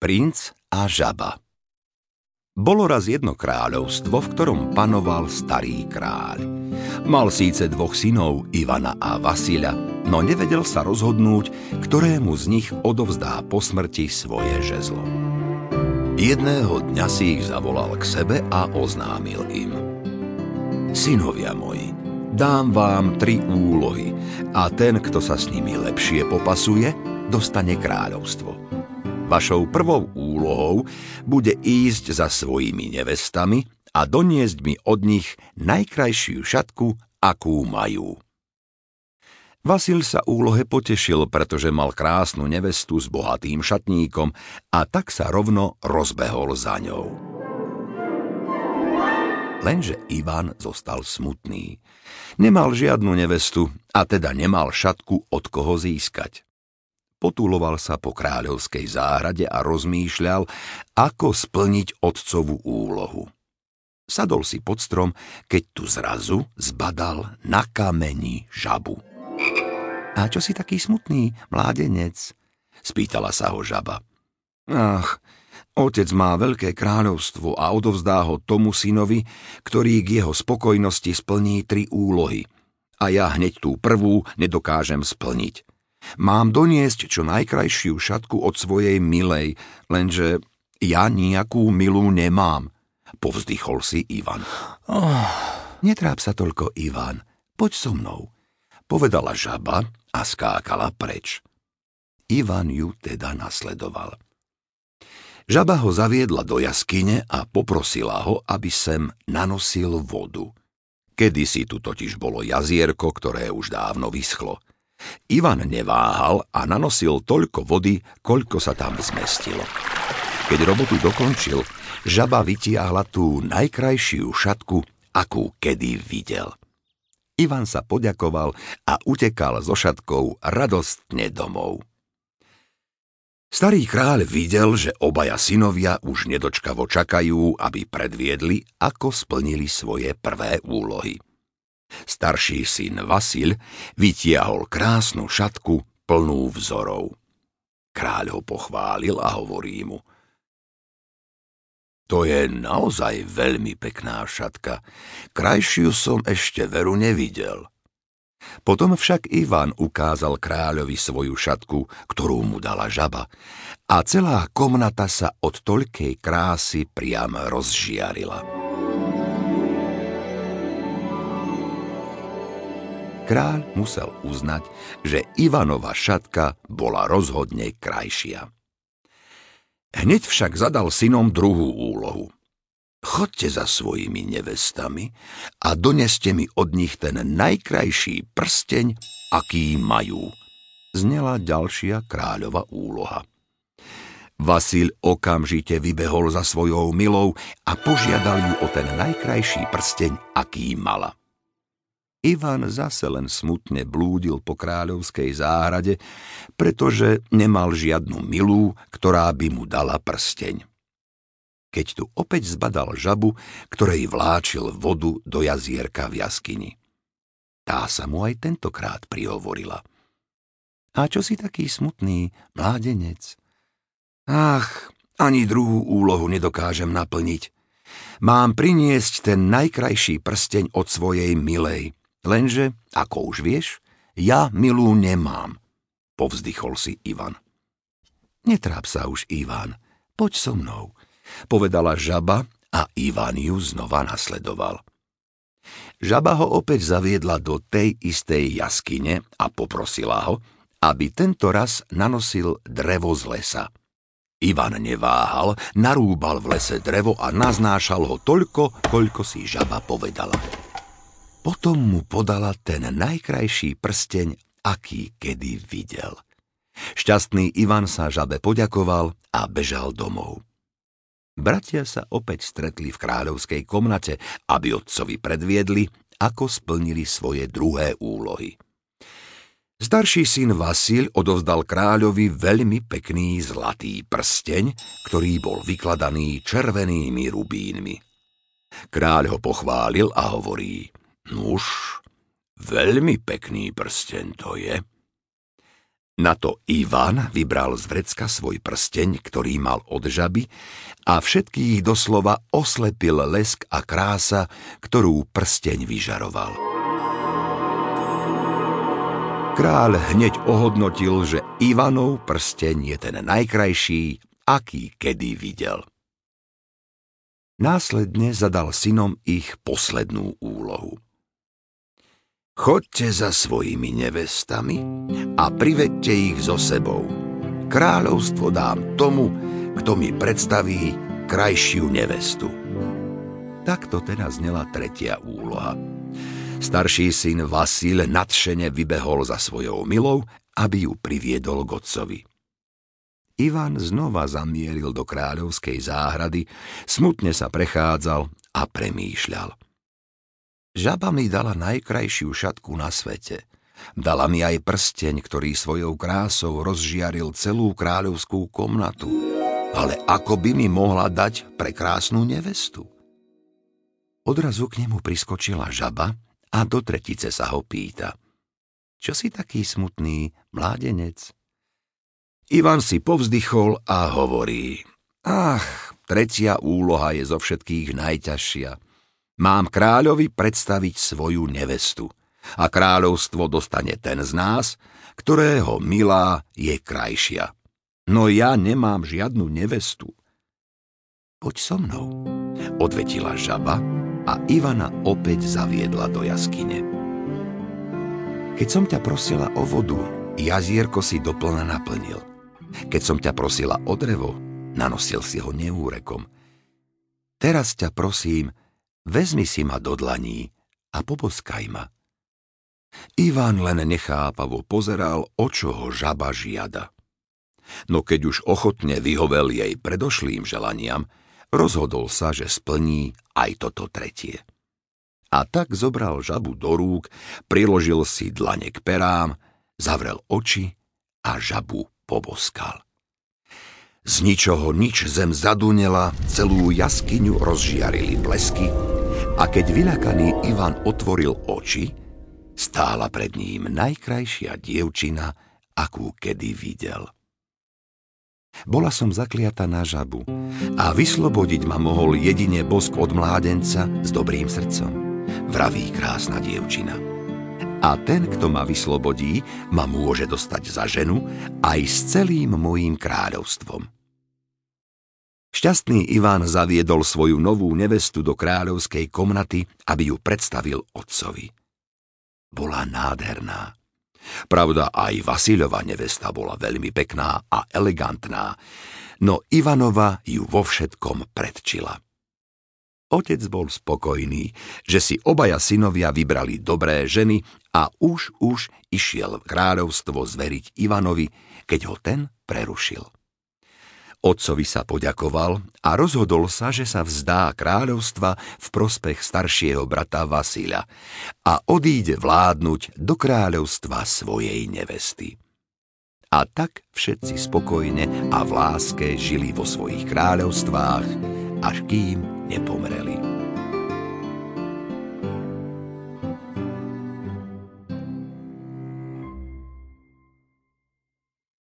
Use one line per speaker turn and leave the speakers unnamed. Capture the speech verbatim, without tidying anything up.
Princ a žaba. Bolo raz jedno kráľovstvo, v ktorom panoval starý kráľ. Mal síce dvoch synov, Ivana a Vasila, no nevedel sa rozhodnúť, ktorému z nich odovzdá po smrti svoje žezlo. Jedného dňa si ich zavolal k sebe a oznámil im: Synovia moji, dám vám tri úlohy a ten, kto sa s nimi lepšie popasuje, dostane kráľovstvo. Vašou prvou úlohou bude ísť za svojimi nevestami a doniesť mi od nich najkrajšiu šatku, akú majú. Vasil sa úlohe potešil, pretože mal krásnu nevestu s bohatým šatníkom a tak sa rovno rozbehol za ňou. Lenže Ivan zostal smutný. Nemal žiadnu nevestu a teda nemal šatku, od koho získať. Potúloval sa po kráľovskej záhrade a rozmýšľal, ako splniť otcovú úlohu. Sadol si pod strom, keď tu zrazu zbadal na kameni žabu. A čo si taký smutný, mládenec? Spýtala sa ho žaba. Ach, otec má veľké kráľovstvo a odovzdá ho tomu synovi, ktorý k jeho spokojnosti splní tri úlohy. A ja hneď tú prvú nedokážem splniť. Mám doniesť čo najkrajšiu šatku od svojej milej, lenže ja nejakú milú nemám, povzdychol si Ivan. Oh. Netráp sa toľko, Ivan, poď so mnou, povedala žaba a skákala preč. Ivan ju teda nasledoval. Žaba ho zaviedla do jaskyne a poprosila ho, aby sem nanosil vodu. Kedysi tu totiž bolo jazierko, ktoré už dávno vyschlo. Ivan neváhal a nanosil toľko vody, koľko sa tam zmestilo. Keď robotu dokončil, žaba vytiahla tú najkrajšiu šatku, akú kedy videl. Ivan sa poďakoval a utekal so šatkou radostne domov. Starý kráľ videl, že obaja synovia už nedočkavo čakajú, aby predviedli, ako splnili svoje prvé úlohy. Starší syn Vasil vytiahol krásnu šatku plnú vzorov. Kráľ ho pochválil a hovorí mu: To je naozaj veľmi pekná šatka. Krajšiu som ešte veru nevidel. Potom však Ivan ukázal kráľovi svoju šatku, ktorú mu dala žaba, a celá komnata sa od toľkej krásy priam rozžiarila. Kráľ musel uznať, že Ivanova šatka bola rozhodne krajšia. Hneď však zadal synom druhú úlohu. Chodte za svojimi nevestami a doneste mi od nich ten najkrajší prsteň, aký majú. Znela ďalšia kráľova úloha. Vasil okamžite vybehol za svojou milou a požiadal ju o ten najkrajší prsteň, aký mala. Ivan zase len smutne blúdil po kráľovskej záhrade, pretože nemal žiadnu milú, ktorá by mu dala prsteň. Keď tu opäť zbadal žabu, ktorej vláčil vodu do jazierka v jaskyni. Tá sa mu aj tentokrát prihovorila. A čo si taký smutný, mládenec? Ach, ani druhú úlohu nedokážem naplniť. Mám priniesť ten najkrajší prsteň od svojej milej. Lenže, ako už vieš, ja milú nemám, povzdychol si Ivan. Netráp sa už, Ivan, poď so mnou, povedala žaba a Ivan ju znova nasledoval. Žaba ho opäť zaviedla do tej istej jaskyne a poprosila ho, aby tento raz nanosil drevo z lesa. Ivan neváhal, narúbal v lese drevo a naznášal ho toľko, koľko si žaba povedala. Potom mu podala ten najkrajší prsteň, aký kedy videl. Šťastný Ivan sa žabe poďakoval a bežal domov. Bratia sa opäť stretli v kráľovskej komnate, aby otcovi predviedli, ako splnili svoje druhé úlohy. Starší syn Vasil odovzdal kráľovi veľmi pekný zlatý prsteň, ktorý bol vykladaný červenými rubínmi. Kráľ ho pochválil a hovorí: Nuž, veľmi pekný prsteň to je. Na to Ivan vybral z vrecka svoj prsteň, ktorý mal od žaby, a všetkých doslova oslepil lesk a krása, ktorú prsteň vyžaroval. Kráľ hneď ohodnotil, že Ivanov prsteň je ten najkrajší, aký kedy videl. Následne zadal synom ich poslednú úlohu. Choďte za svojimi nevestami a privedte ich so sebou. Kráľovstvo dám tomu, kto mi predstaví krajšiu nevestu. Takto teda znela tretia úloha. Starší syn Vasil nadšene vybehol za svojou milou, aby ju priviedol k otcovi. Ivan znova zamieril do kráľovskej záhrady, smutne sa prechádzal a premýšľal. Žaba mi dala najkrajšiu šatku na svete. Dala mi aj prsteň, ktorý svojou krásou rozžiaril celú kráľovskú komnatu. Ale ako by mi mohla dať prekrásnu nevestu? Odrazu k nemu priskočila žaba a do tretice sa ho pýta. Čo si taký smutný, mládenec? Ivan si povzdychol a hovorí. Ach, tretia úloha je zo všetkých najťažšia. Mám kráľovi predstaviť svoju nevestu a kráľovstvo dostane ten z nás, ktorého milá je krajšia. No ja nemám žiadnu nevestu. Poď so mnou, odvetila žaba a Ivana opäť zaviedla do jaskyne. Keď som ťa prosila o vodu, jazierko si doplna naplnil. Keď som ťa prosila o drevo, nanosil si ho neúrekom. Teraz ťa prosím, vezmi si ma do dlaní a poboskaj ma. Ivan len nechápavo pozeral, o čo ho žaba žiada. No keď už ochotne vyhovel jej predošlým želaniam, rozhodol sa, že splní aj toto tretie. A tak zobral žabu do rúk, priložil si dlane k perám, zavrel oči a žabu poboskal. Z ničoho nič zem zadunela, celú jaskyňu rozžiarili blesky a keď vyľakaný Ivan otvoril oči, stála pred ním najkrajšia dievčina, akú kedy videl. Bola som zakliata na žabu a vyslobodiť ma mohol jedine bosk od mládenca s dobrým srdcom, vraví krásna dievčina. A ten, kto ma vyslobodí, ma môže dostať za ženu aj s celým mojím kráľovstvom. Šťastný Ivan zaviedol svoju novú nevestu do kráľovskej komnaty, aby ju predstavil otcovi. Bola nádherná. Pravda, aj Vasilova nevesta bola veľmi pekná a elegantná, no Ivanova ju vo všetkom predčila. Otec bol spokojný, že si obaja synovia vybrali dobré ženy a už už išiel kráľovstvo zveriť Ivanovi, keď ho ten prerušil. Otcovi sa poďakoval a rozhodol sa, že sa vzdá kráľovstva v prospech staršieho brata Vasila a odíde vládnuť do kráľovstva svojej nevesty. A tak všetci spokojne a v láske žili vo svojich kráľovstvách, až kým nepomreli.